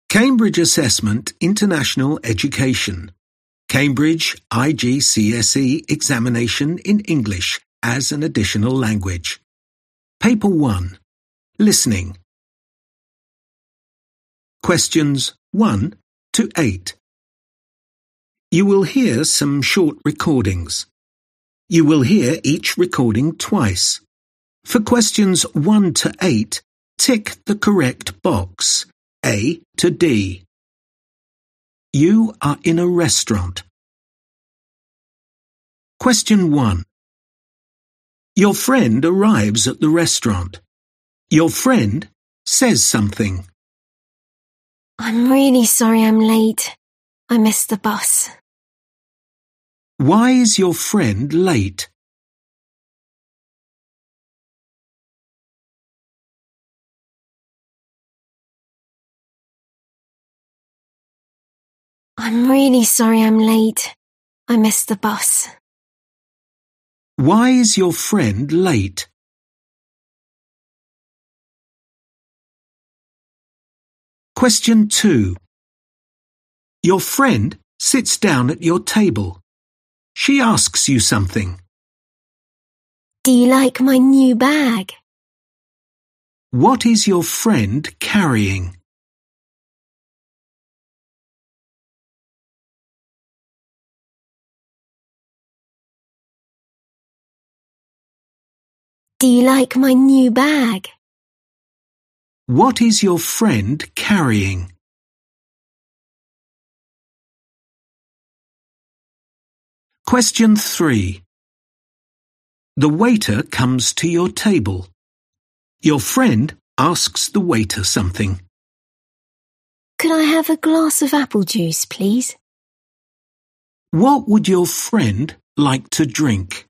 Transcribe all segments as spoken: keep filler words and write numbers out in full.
Cambridge Assessment International Education. Cambridge I G C S E Examination in English as an Additional Language. Paper one. Listening. Questions one to eight. You will hear some short recordings. You will hear each recording twice. For questions one to eight, tick the correct box, A to D. You are in a restaurant. Question one. Your friend arrives at the restaurant. Your friend says something. I'm really sorry I'm late. I missed the bus. Why is your friend late? I'm really sorry I'm late. I missed the bus. Why is your friend late? Question two. Your friend sits down at your table. She asks you something. Do you like my new bag? What is your friend carrying? Do you like my new bag? What is your friend carrying? Question three. The waiter comes to your table. Your friend asks the waiter something. Could I have a glass of apple juice, please? What would your friend like to drink?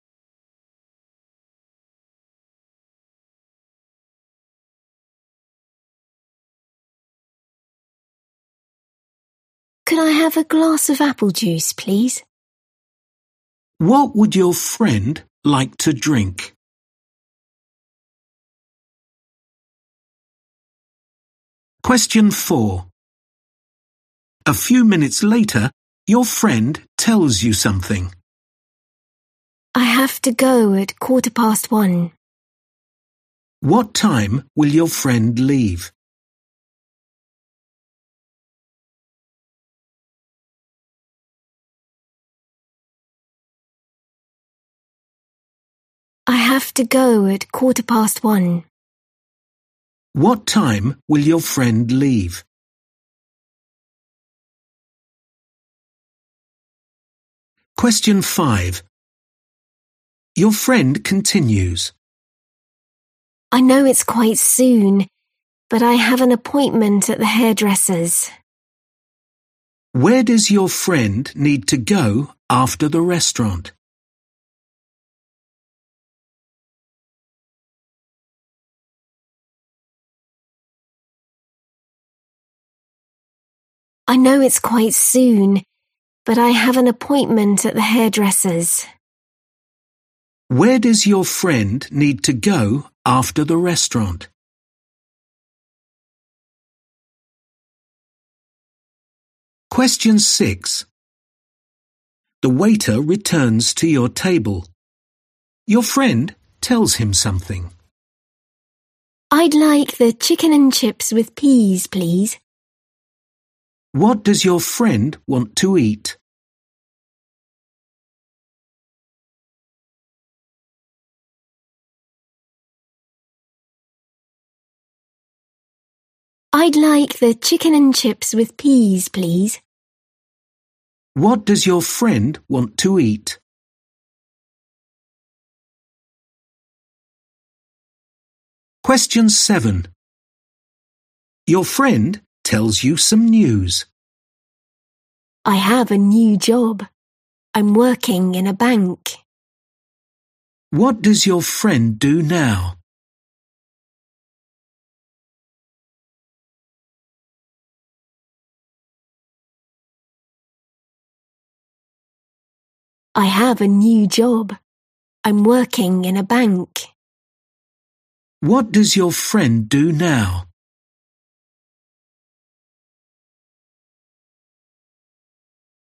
Could I have a glass of apple juice, please? What would your friend like to drink? Question four. A few minutes later, your friend tells you something. I have to go at quarter past one. What time will your friend leave? I have to go at quarter past one. What time will your friend leave? Question five. Your friend continues. I know it's quite soon, but I have an appointment at the hairdresser's. Where does your friend need to go after the restaurant? I know it's quite soon, but I have an appointment at the hairdresser's. Where does your friend need to go after the restaurant? Question six. The waiter returns to your table. Your friend tells him something. I'd like the chicken and chips with peas, please. What does your friend want to eat? I'd like the chicken and chips with peas, please. What does your friend want to eat? Question seven. Your friend tells you some news. I have a new job. I'm working in a bank. What does your friend do now? I have a new job. I'm working in a bank. What does your friend do now?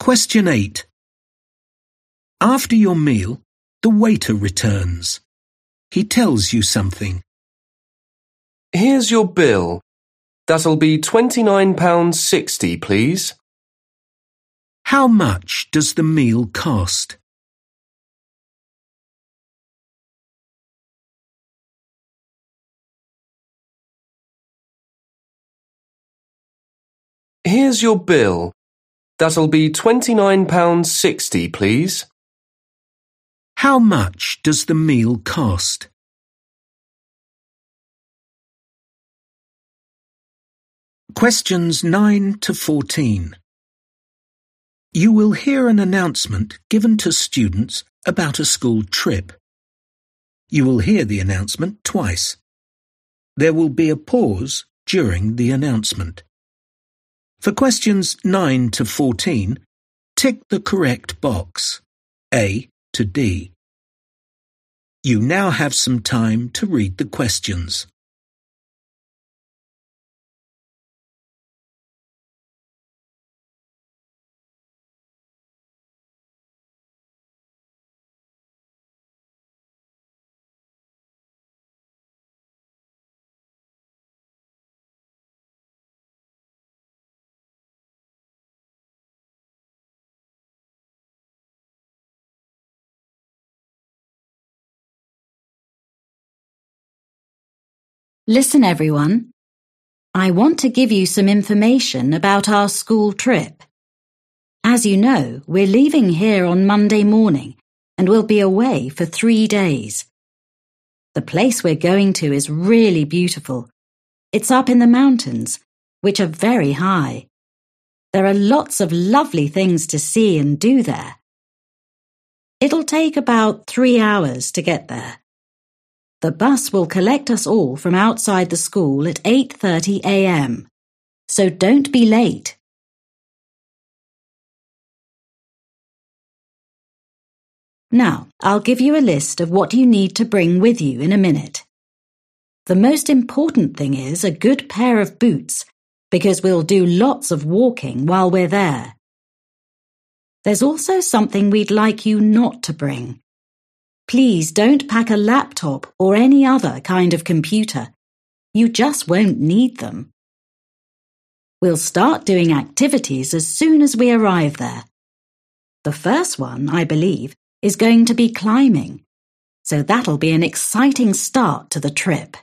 Question eight. After your meal, the waiter returns. He tells you something. Here's your bill. That'll be twenty-nine pounds sixty, please. How much does the meal cost? Here's your bill. That'll be twenty-nine pounds sixty, please. How much does the meal cost? Questions nine to fourteen. You will hear an announcement given to students about a school trip. You will hear the announcement twice. There will be a pause during the announcement. For questions nine to fourteen, tick the correct box, A to D. You now have some time to read the questions. Listen, everyone. I want to give you some information about our school trip. As you know, we're leaving here on Monday morning and we'll be away for three days. The place we're going to is really beautiful. It's up in the mountains, which are very high. There are lots of lovely things to see and do there. It'll take about three hours to get there. The bus will collect us all from outside the school at eight thirty a m, so don't be late. Now, I'll give you a list of what you need to bring with you in a minute. The most important thing is a good pair of boots, because we'll do lots of walking while we're there. There's also something we'd like you not to bring. Please don't pack a laptop or any other kind of computer. You just won't need them. We'll start doing activities as soon as we arrive there. The first one, I believe, is going to be climbing, so that'll be an exciting start to the trip.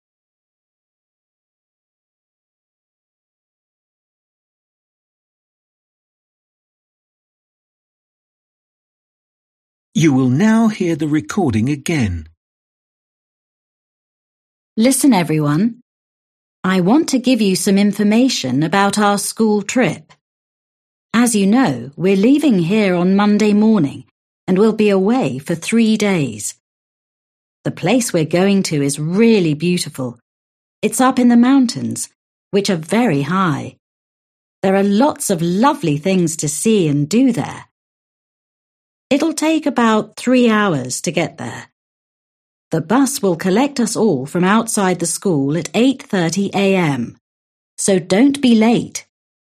You will now hear the recording again. Listen, everyone. I want to give you some information about our school trip. As you know, we're leaving here on Monday morning and we'll be away for three days. The place we're going to is really beautiful. It's up in the mountains, which are very high. There are lots of lovely things to see and do there. It'll take about three hours to get there. The bus will collect us all from outside the school at eight thirty a m, so don't be late.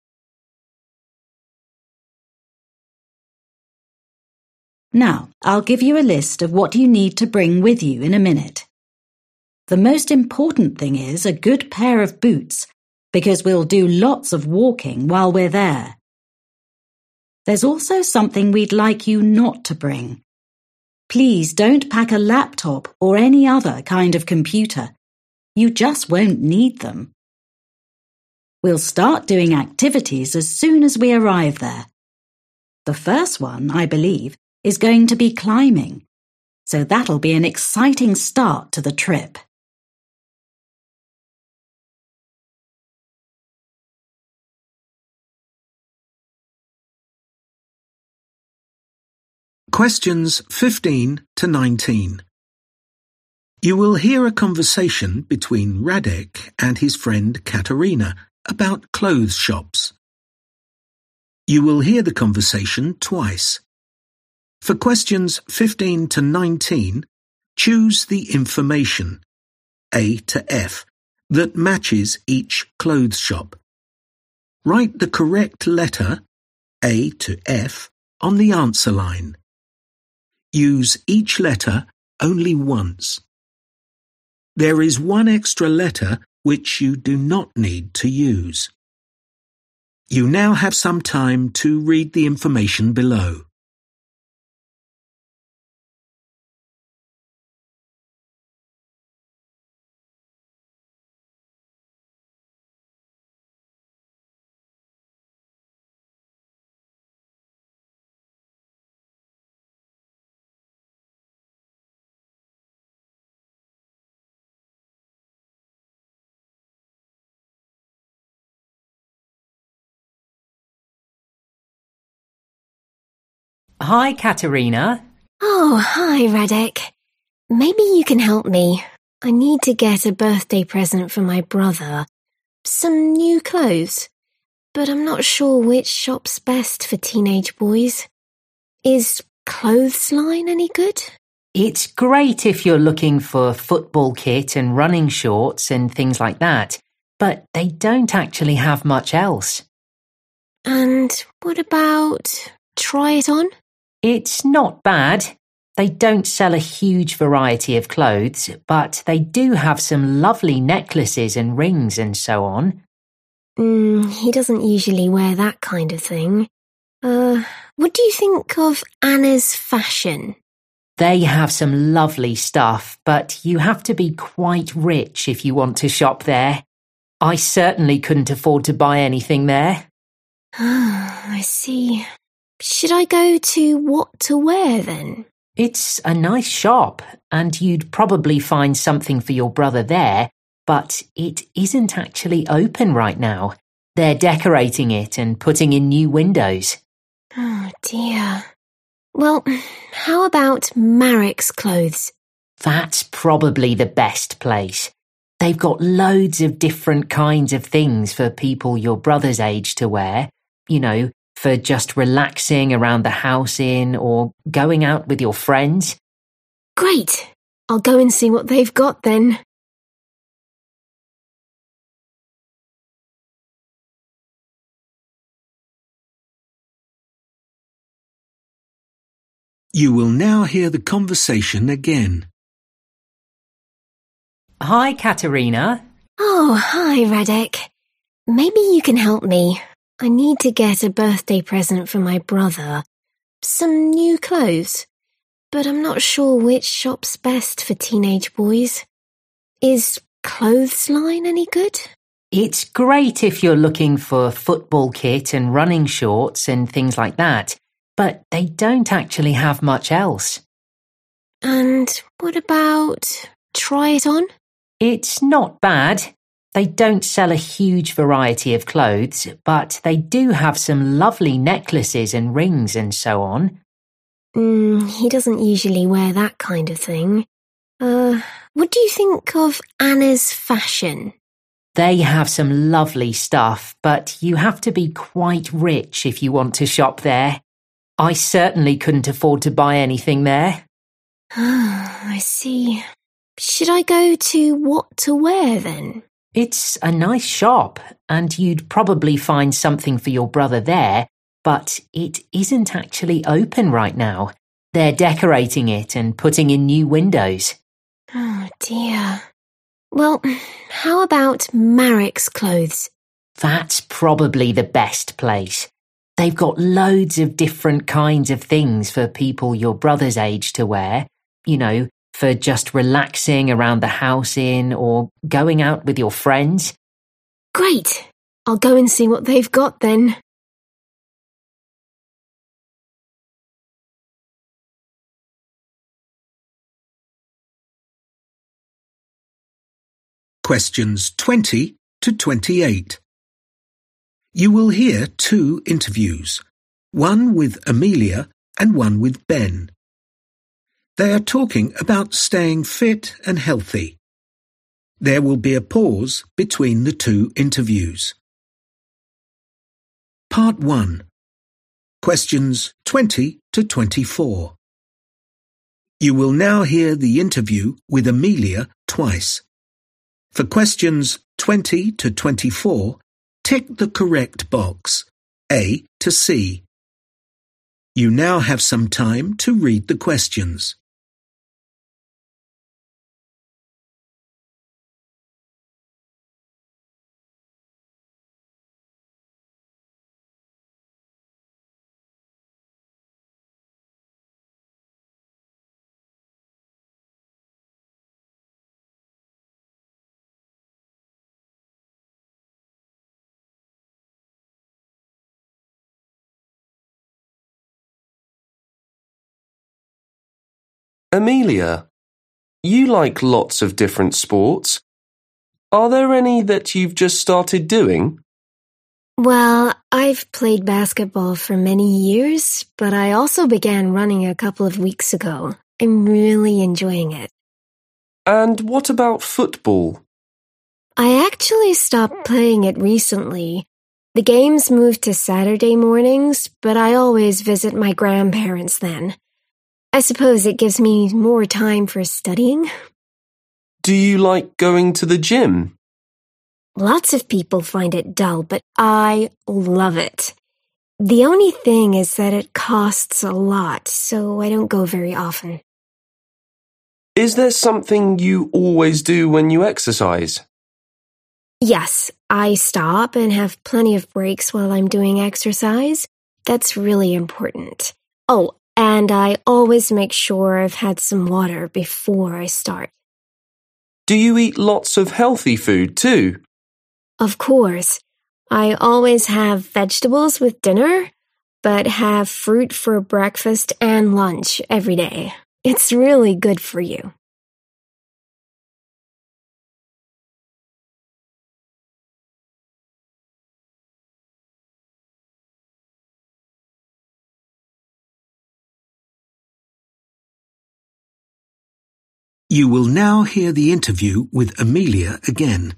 Now, I'll give you a list of what you need to bring with you in a minute. The most important thing is a good pair of boots, because we'll do lots of walking while we're there. There's also something we'd like you not to bring. Please don't pack a laptop or any other kind of computer. You just won't need them. We'll start doing activities as soon as we arrive there. The first one, I believe, is going to be climbing, so that'll be an exciting start to the trip. Questions fifteen to nineteen. You will hear a conversation between Radek and his friend Katerina about clothes shops. You will hear the conversation twice. For questions fifteen to nineteen, choose the information, A to F, that matches each clothes shop. Write the correct letter A to F on the answer line. Use each letter only once. There is one extra letter which you do not need to use. You now have some time to read the information below. Hi, Katerina. Oh, hi, Radek. Maybe you can help me. I need to get a birthday present for my brother. Some new clothes. But I'm not sure which shop's best for teenage boys. Is Clothesline any good? It's great if you're looking for football kit and running shorts and things like that, but they don't actually have much else. And what about Try It On? It's not bad. They don't sell a huge variety of clothes, but they do have some lovely necklaces and rings and so on. Mm, he doesn't usually wear that kind of thing. Uh, what do you think of Anna's Fashion? They have some lovely stuff, but you have to be quite rich if you want to shop there. I certainly couldn't afford to buy anything there. Ah, I see. Should I go to What to Wear then? It's a nice shop, and you'd probably find something for your brother there, but it isn't actually open right now. They're decorating it and putting in new windows. Oh dear. Well, how about Marek's Clothes? That's probably the best place. They've got loads of different kinds of things for people your brother's age to wear. You know, for just relaxing around the house in or going out with your friends. Great! I'll go and see what they've got then. You will now hear the conversation again. Hi, Katerina. Oh, hi, Radek. Maybe you can help me. I need to get a birthday present for my brother. Some new clothes. But I'm not sure which shop's best for teenage boys. Is Clothesline any good? It's great if you're looking for football kit and running shorts and things like that, but they don't actually have much else. And what about Try It On? It's not bad. They don't sell a huge variety of clothes, but they do have some lovely necklaces and rings and so on. Mm, he doesn't usually wear that kind of thing. Uh, what do you think of Anna's Fashion? They have some lovely stuff, but you have to be quite rich if you want to shop there. I certainly couldn't afford to buy anything there. Ah, I see. Should I go to What to Wear then? It's a nice shop, and you'd probably find something for your brother there, but it isn't actually open right now. They're decorating it and putting in new windows. Oh dear. Well, how about Marek's Clothes? That's probably the best place. They've got loads of different kinds of things for people your brother's age to wear. You know, for just relaxing around the house in or going out with your friends. Great! I'll go and see what they've got then. Questions twenty to twenty-eight. You will hear two interviews, one with Amelia and one with Ben. They are talking about staying fit and healthy. There will be a pause between the two interviews. Part one. Questions twenty to twenty-four. You will now hear the interview with Amelia twice. For questions twenty to twenty-four, tick the correct box, A to C. You now have some time to read the questions. Amelia, you like lots of different sports. Are there any that you've just started doing? Well, I've played basketball for many years, but I also began running a couple of weeks ago. I'm really enjoying it. And what about football? I actually stopped playing it recently. The games moved to Saturday mornings, but I always visit my grandparents then. I suppose it gives me more time for studying. Do you like going to the gym? Lots of people find it dull, but I love it. The only thing is that it costs a lot, so I don't go very often. Is there something you always do when you exercise? Yes, I stop and have plenty of breaks while I'm doing exercise. That's really important. Oh, and I always make sure I've had some water before I start. Do you eat lots of healthy food too? Of course. I always have vegetables with dinner, but have fruit for breakfast and lunch every day. It's really good for you. You will now hear the interview with Amelia again.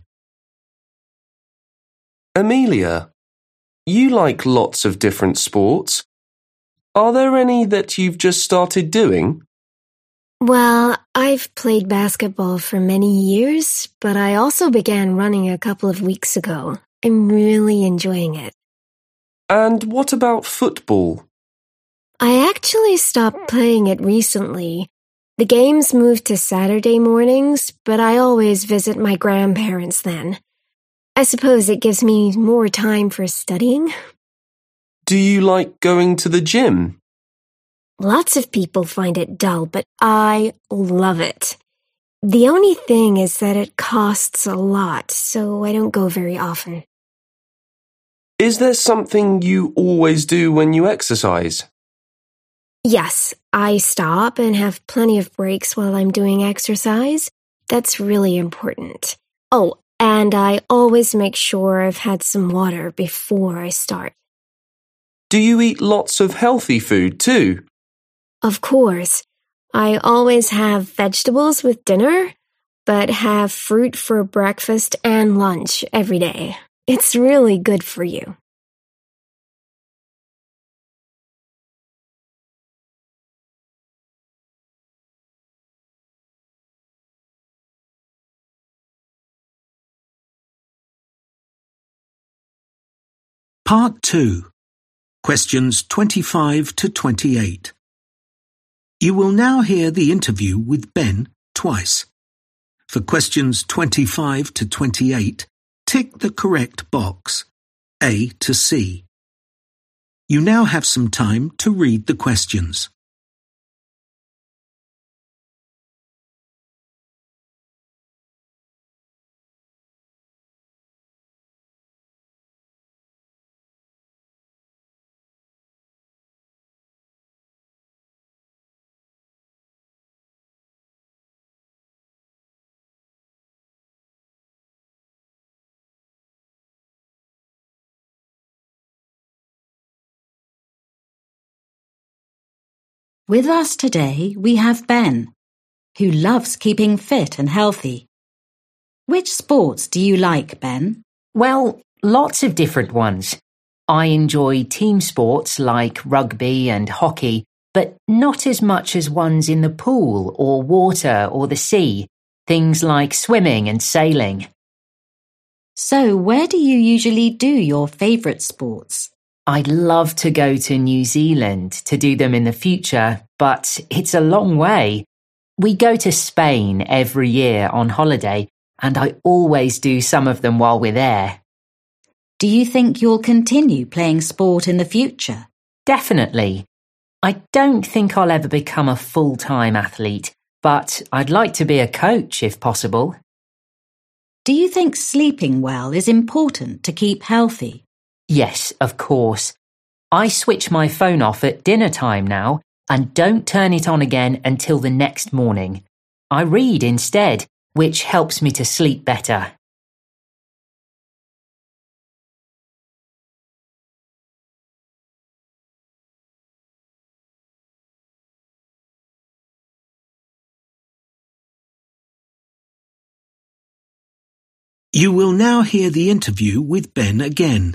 Amelia, you like lots of different sports. Are there any that you've just started doing? Well, I've played basketball for many years, but I also began running a couple of weeks ago. I'm really enjoying it. And what about football? I actually stopped playing it recently. The games moved to Saturday mornings, but I always visit my grandparents then. I suppose it gives me more time for studying. Do you like going to the gym? Lots of people find it dull, but I love it. The only thing is that it costs a lot, so I don't go very often. Is there something you always do when you exercise? Yes, I stop and have plenty of breaks while I'm doing exercise. That's really important. Oh, and I always make sure I've had some water before I start. Do you eat lots of healthy food too? Of course. I always have vegetables with dinner, but have fruit for breakfast and lunch every day. It's really good for you. Part two. Questions twenty-five to twenty-eight. You will now hear the interview with Ben twice. For questions twenty-five to twenty-eight, tick the correct box, A to C. You now have some time to read the questions. With us today, we have Ben, who loves keeping fit and healthy. Which sports do you like, Ben? Well, lots of different ones. I enjoy team sports like rugby and hockey, but not as much as ones in the pool or water or the sea, things like swimming and sailing. So, where do you usually do your favourite sports? I'd love to go to New Zealand to do them in the future, but it's a long way. We go to Spain every year on holiday, and I always do some of them while we're there. Do you think you'll continue playing sport in the future? Definitely. I don't think I'll ever become a full-time athlete, but I'd like to be a coach if possible. Do you think sleeping well is important to keep healthy? Yes, of course. I switch my phone off at dinner time now and don't turn it on again until the next morning. I read instead, which helps me to sleep better. You will now hear the interview with Ben again.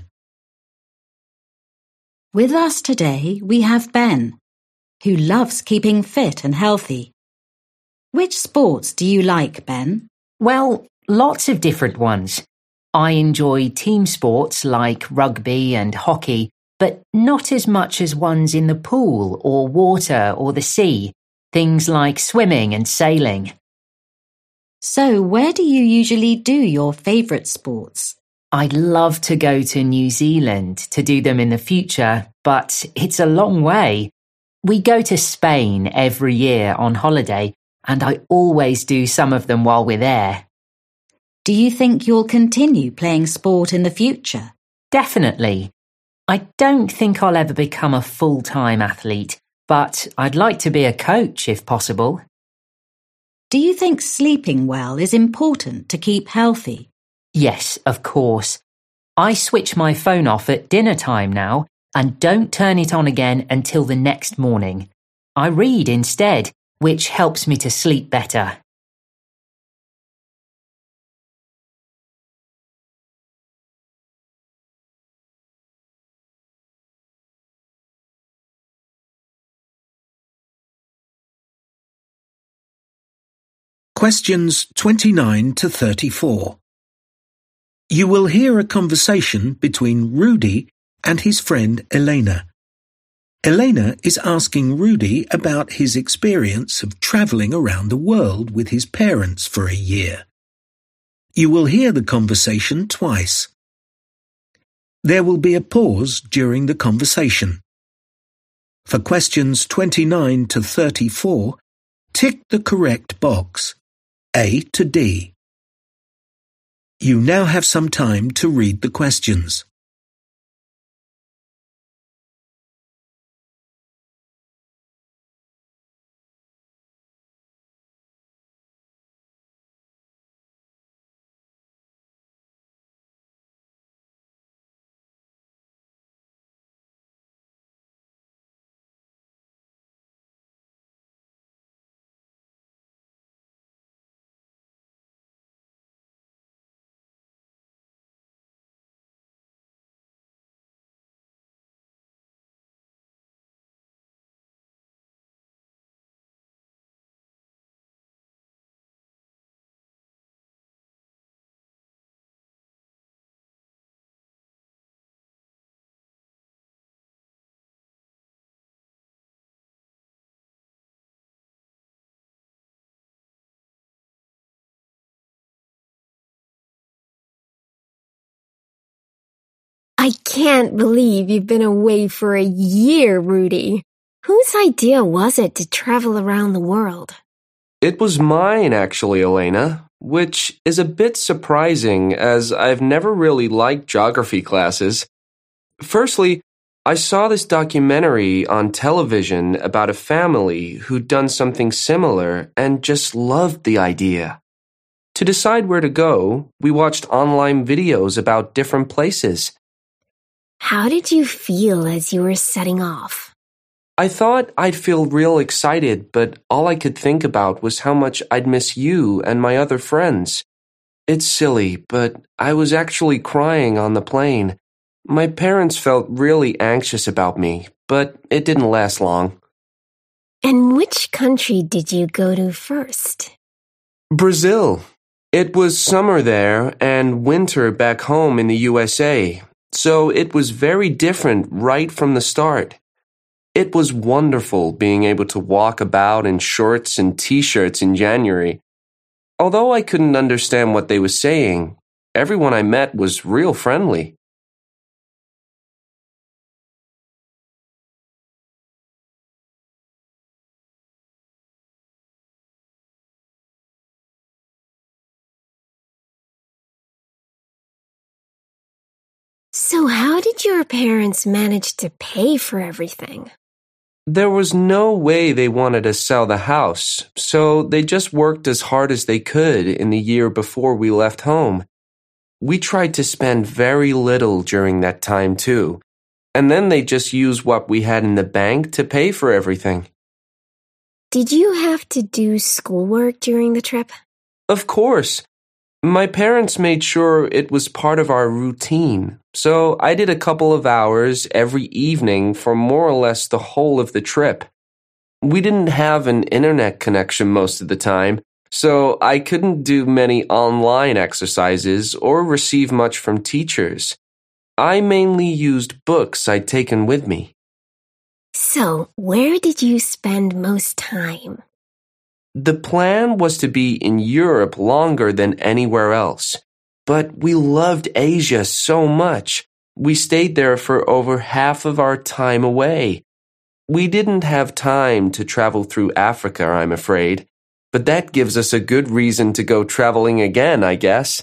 With us today we have Ben, who loves keeping fit and healthy. Which sports do you like, Ben? Well, lots of different ones. I enjoy team sports like rugby and hockey, but not as much as ones in the pool or water or the sea, things like swimming and sailing. So where do you usually do your favourite sports? I'd love to go to New Zealand to do them in the future, but it's a long way. We go to Spain every year on holiday, and I always do some of them while we're there. Do you think you'll continue playing sport in the future? Definitely. I don't think I'll ever become a full-time athlete, but I'd like to be a coach if possible. Do you think sleeping well is important to keep healthy? Yes, of course. I switch my phone off at dinner time now and don't turn it on again until the next morning. I read instead, which helps me to sleep better. Questions twenty-nine to thirty-four. You will hear a conversation between Rudy and his friend Elena. Elena is asking Rudy about his experience of travelling around the world with his parents for a year. You will hear the conversation twice. There will be a pause during the conversation. For questions twenty-nine to thirty-four, tick the correct box, A to D. You now have some time to read the questions. I can't believe you've been away for a year, Rudy. Whose idea was it to travel around the world? It was mine, actually, Elena, which is a bit surprising as I've never really liked geography classes. Firstly, I saw this documentary on television about a family who'd done something similar and just loved the idea. To decide where to go, we watched online videos about different places. How did you feel as you were setting off? I thought I'd feel real excited, but all I could think about was how much I'd miss you and my other friends. It's silly, but I was actually crying on the plane. My parents felt really anxious about me, but it didn't last long. And which country did you go to first? Brazil. It was summer there and winter back home in the U S A. so it was very different right from the start. It was wonderful being able to walk about in shorts and t-shirts in January. Although I couldn't understand what they were saying, everyone I met was real friendly. So how did your parents manage to pay for everything? There was no way they wanted to sell the house, so they just worked as hard as they could in the year before we left home. We tried to spend very little during that time too, and then they just used what we had in the bank to pay for everything. Did you have to do schoolwork during the trip? Of course. My parents made sure it was part of our routine, so I did a couple of hours every evening for more or less the whole of the trip. We didn't have an internet connection most of the time, so I couldn't do many online exercises or receive much from teachers. I mainly used books I'd taken with me. So, where did you spend most time? The plan was to be in Europe longer than anywhere else, but we loved Asia so much. We stayed there for over half of our time away. We didn't have time to travel through Africa, I'm afraid, but that gives us a good reason to go traveling again, I guess.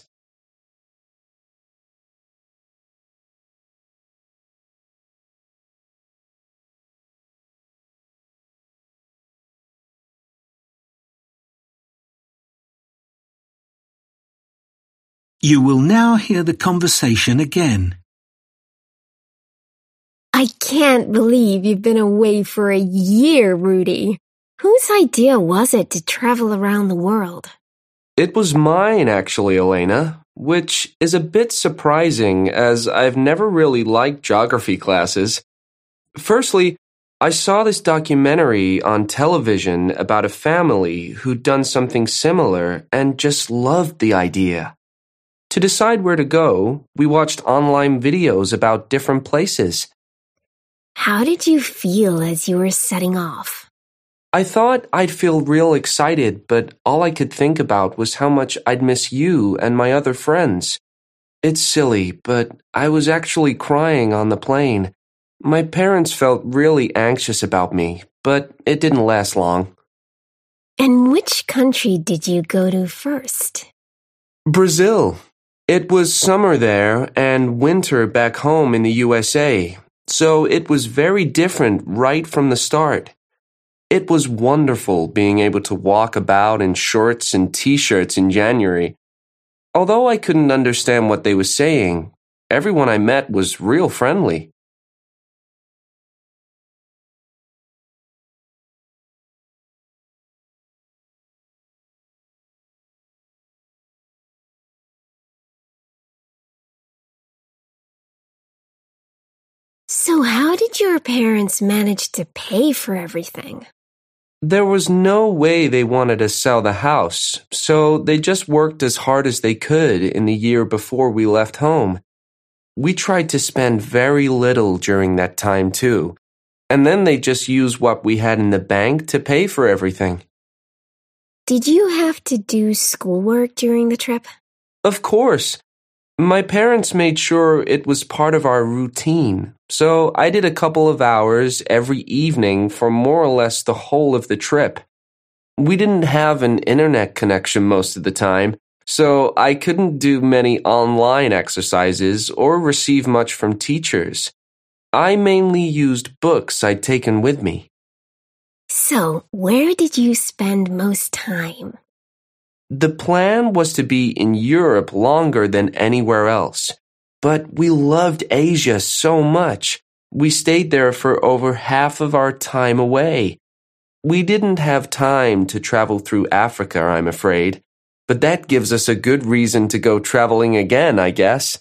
You will now hear the conversation again. I can't believe you've been away for a year, Rudy. Whose idea was it to travel around the world? It was mine, actually, Elena, which is a bit surprising as I've never really liked geography classes. Firstly, I saw this documentary on television about a family who'd done something similar and just loved the idea. To decide where to go, we watched online videos about different places. How did you feel as you were setting off? I thought I'd feel real excited, but all I could think about was how much I'd miss you and my other friends. It's silly, but I was actually crying on the plane. My parents felt really anxious about me, but it didn't last long. And which country did you go to first? Brazil. It was summer there and winter back home in the U S A, so it was very different right from the start. It was wonderful being able to walk about in shorts and t-shirts in January. Although I couldn't understand what they were saying, everyone I met was real friendly. So how did your parents manage to pay for everything? There was no way they wanted to sell the house, so they just worked as hard as they could in the year before we left home. We tried to spend very little during that time too, and then they just used what we had in the bank to pay for everything. Did you have to do schoolwork during the trip? Of course. My parents made sure it was part of our routine, so I did a couple of hours every evening for more or less the whole of the trip. We didn't have an internet connection most of the time, so I couldn't do many online exercises or receive much from teachers. I mainly used books I'd taken with me. So, where did you spend most time? The plan was to be in Europe longer than anywhere else, but we loved Asia so much. We stayed there for over half of our time away. We didn't have time to travel through Africa, I'm afraid, but that gives us a good reason to go traveling again, I guess.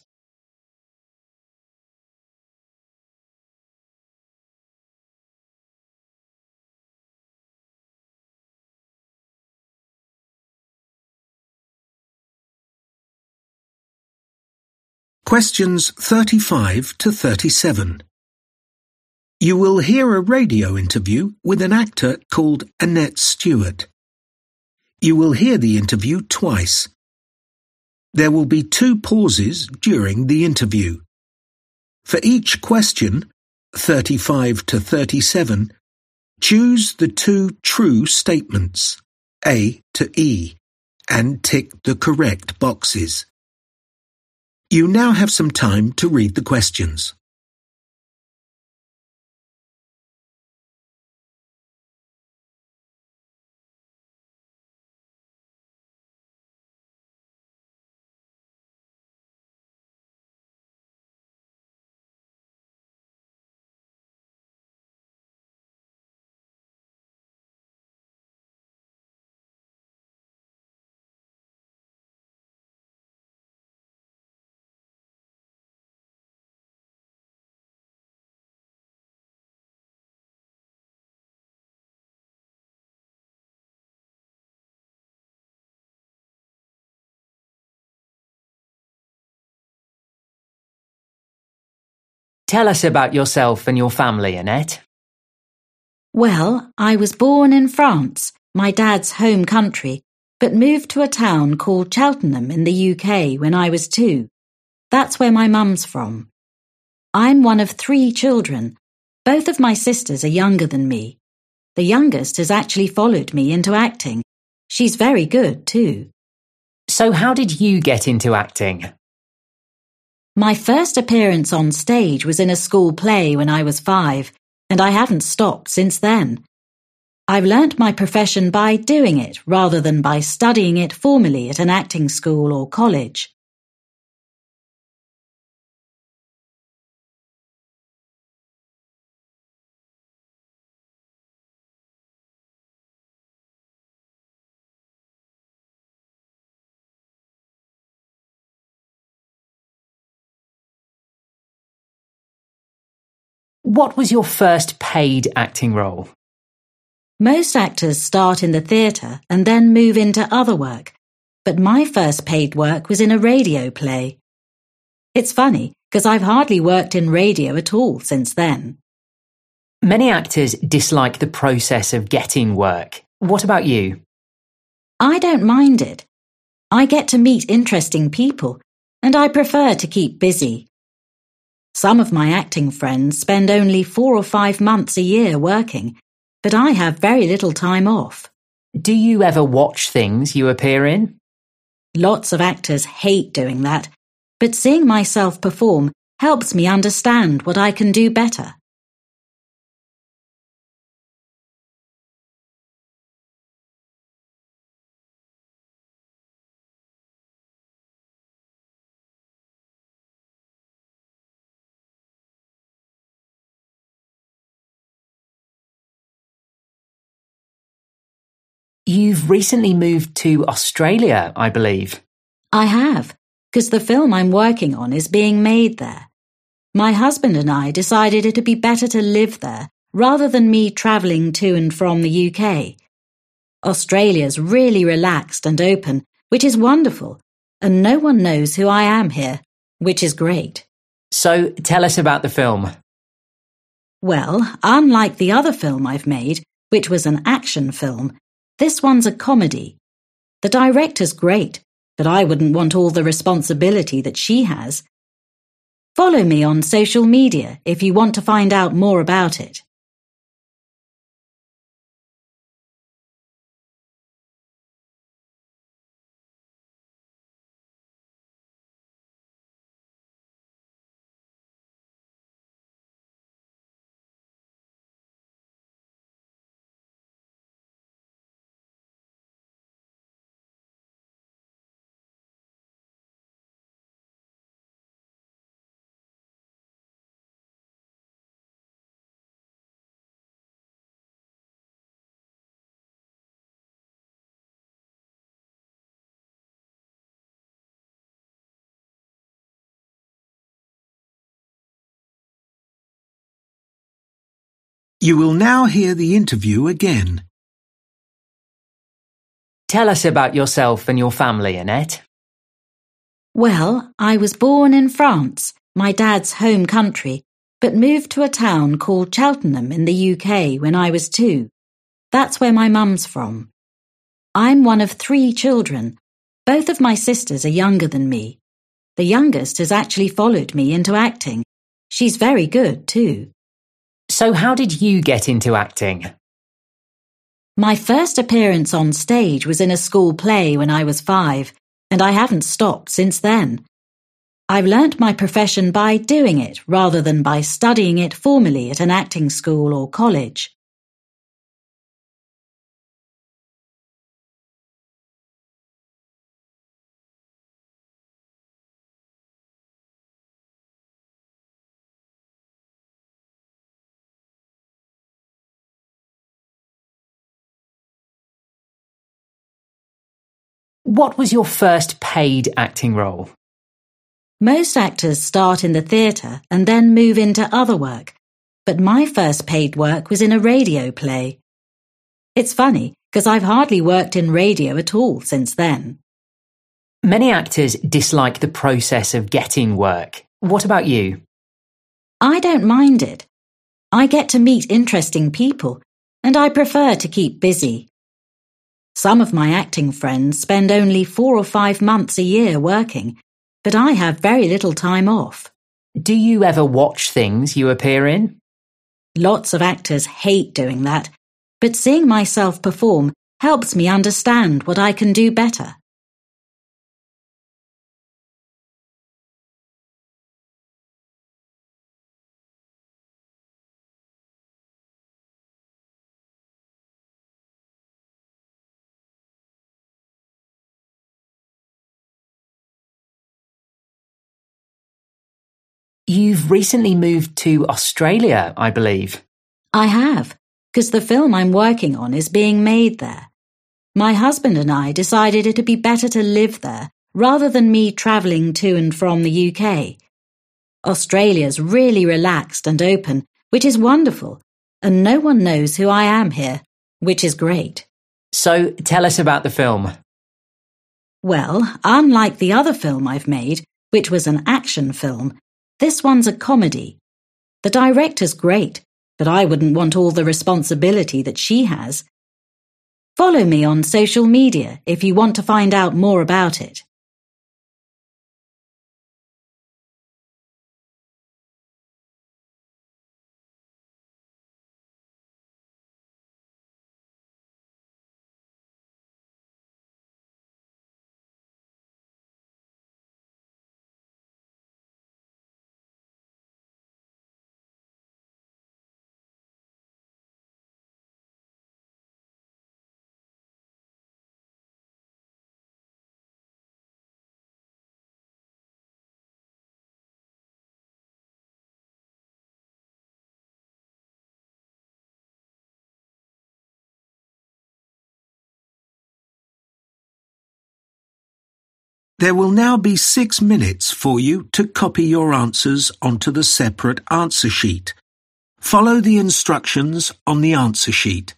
Questions thirty-five to thirty-seven. You will hear a radio interview with an actor called Annette Stewart. You will hear the interview twice. There will be two pauses during the interview. For each question, thirty-five to thirty-seven, choose the two true statements, A to E, and tick the correct boxes. You now have some time to read the questions. Tell us about yourself and your family, Annette. Well, I was born in France, my dad's home country, but moved to a town called Cheltenham in the U K when I was two. That's where my mum's from. I'm one of three children. Both of my sisters are younger than me. The youngest has actually followed me into acting. She's very good, too. So how did you get into acting? My first appearance on stage was in a school play when I was five, and I haven't stopped since then. I've learnt my profession by doing it rather than by studying it formally at an acting school or college. What was your first paid acting role? Most actors start in the theatre and then move into other work, but my first paid work was in a radio play. It's funny, because I've hardly worked in radio at all since then. Many actors dislike the process of getting work. What about you? I don't mind it. I get to meet interesting people, and I prefer to keep busy. Some of my acting friends spend only four or five months a year working, but I have very little time off. Do you ever watch things you appear in? Lots of actors hate doing that, but seeing myself perform helps me understand what I can do better. You've recently moved to Australia, I believe. I have, because the film I'm working on is being made there. My husband and I decided it'd be better to live there rather than me travelling to and from the U K. Australia's really relaxed and open, which is wonderful, and no one knows who I am here, which is great. So tell us about the film. Well, unlike the other film I've made, which was an action film, this one's a comedy. The director's great, but I wouldn't want all the responsibility that she has. Follow me on social media if you want to find out more about it. You will now hear the interview again. Tell us about yourself and your family, Annette. Well, I was born in France, my dad's home country, but moved to a town called Cheltenham in the U K when I was two. That's where my mum's from. I'm one of three children. Both of my sisters are younger than me. The youngest has actually followed me into acting. She's very good, too. So how did you get into acting? My first appearance on stage was in a school play when I was five, and I haven't stopped since then. I've learnt my profession by doing it rather than by studying it formally at an acting school or college. What was your first paid acting role? Most actors start in the theatre and then move into other work, but my first paid work was in a radio play. It's funny, because I've hardly worked in radio at all since then. Many actors dislike the process of getting work. What about you? I don't mind it. I get to meet interesting people, and I prefer to keep busy. Some of my acting friends spend only four or five months a year working, but I have very little time off. Do you ever watch things you appear in? Lots of actors hate doing that, but seeing myself perform helps me understand what I can do better. You've recently moved to Australia, I believe. I have, because the film I'm working on is being made there. My husband and I decided it'd be better to live there rather than me travelling to and from the U K. Australia's really relaxed and open, which is wonderful, and no one knows who I am here, which is great. So tell us about the film. Well, unlike the other film I've made, which was an action film, this one's a comedy. The director's great, but I wouldn't want all the responsibility that she has. Follow me on social media if you want to find out more about it. There will now be six minutes for you to copy your answers onto the separate answer sheet. Follow the instructions on the answer sheet.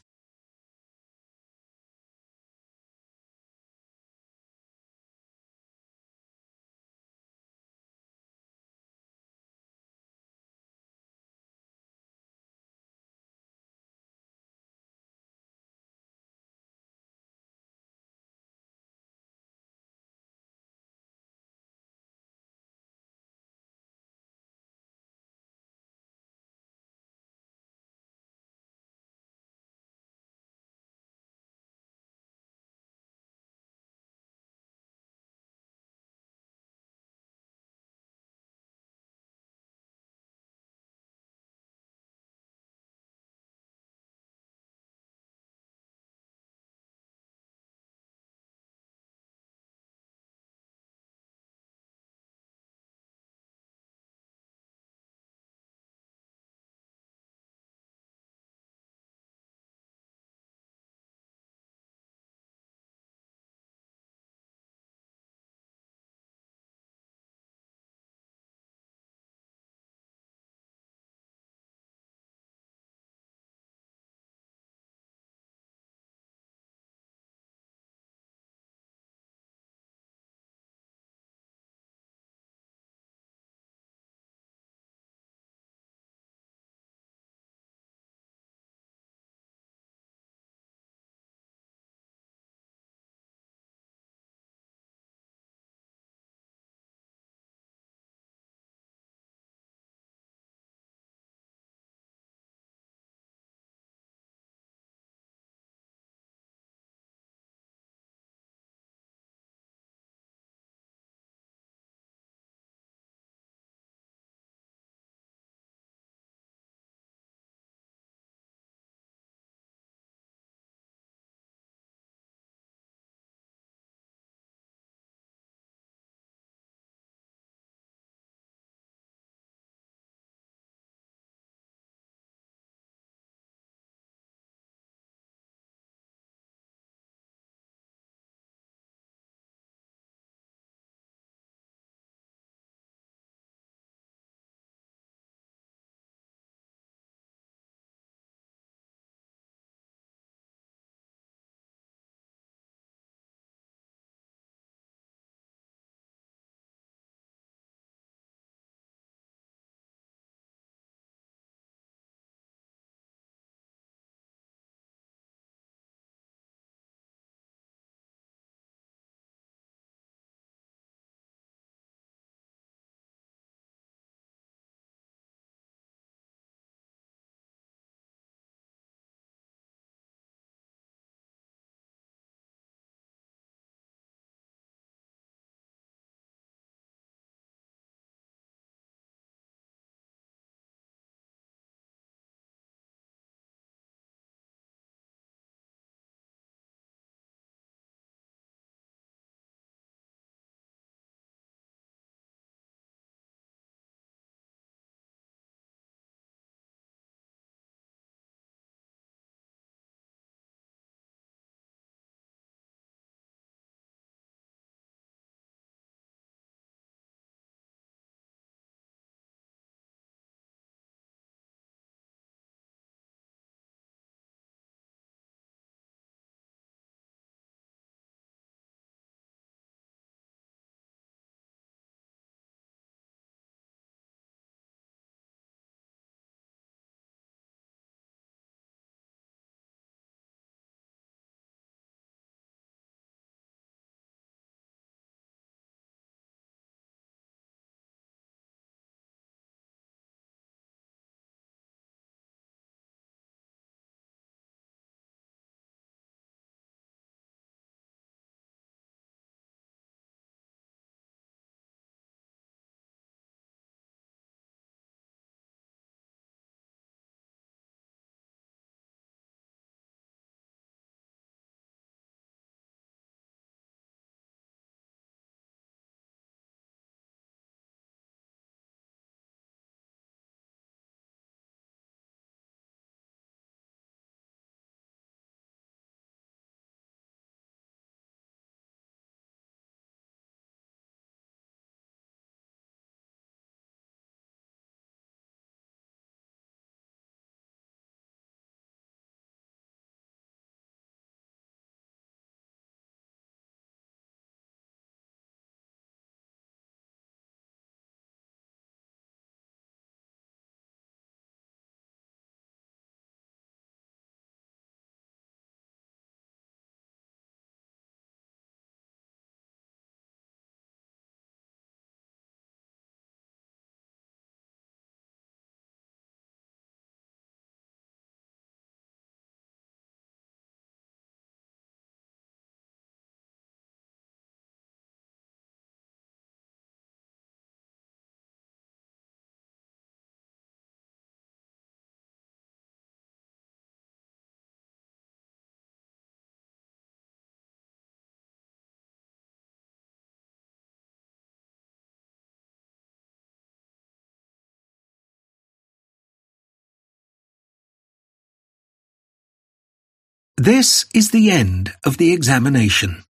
This is the end of the examination.